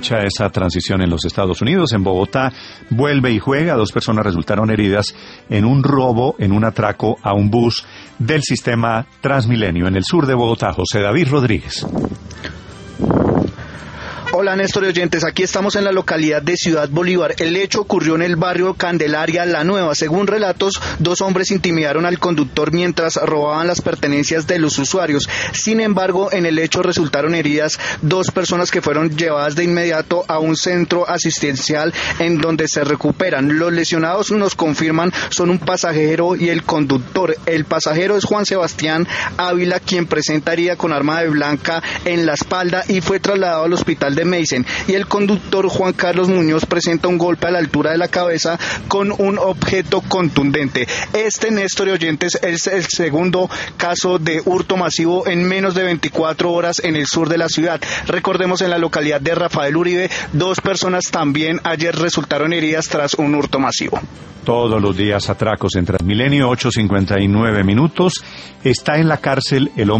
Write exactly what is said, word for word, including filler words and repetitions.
esa transición en los Estados Unidos. En Bogotá vuelve y juega. Dos personas resultaron heridas en un robo, en un atraco a un bus del sistema Transmilenio en el sur de Bogotá. José David Rodríguez. Hola Néstor y oyentes, aquí estamos en la localidad de Ciudad Bolívar. El hecho ocurrió en el barrio Candelaria La Nueva. Según relatos, dos hombres intimidaron al conductor mientras robaban las pertenencias de los usuarios. Sin embargo, en el hecho resultaron heridas dos personas que fueron llevadas de inmediato a un centro asistencial en donde se recuperan. Los lesionados, nos confirman, son un pasajero y el conductor. El pasajero es Juan Sebastián Ávila, quien presenta herida con arma de blanca en la espalda y fue trasladado al hospital de Meisen, y el conductor Juan Carlos Muñoz presenta un golpe a la altura de la cabeza con un objeto contundente. Este, Néstor y oyentes, es el segundo caso de hurto masivo en menos de veinticuatro horas en el sur de la ciudad. Recordemos, en la localidad de Rafael Uribe, dos personas también ayer resultaron heridas tras un hurto masivo. Todos los días atracos en Transmilenio. Ocho cincuenta y nueve minutos. Está en la cárcel el hombre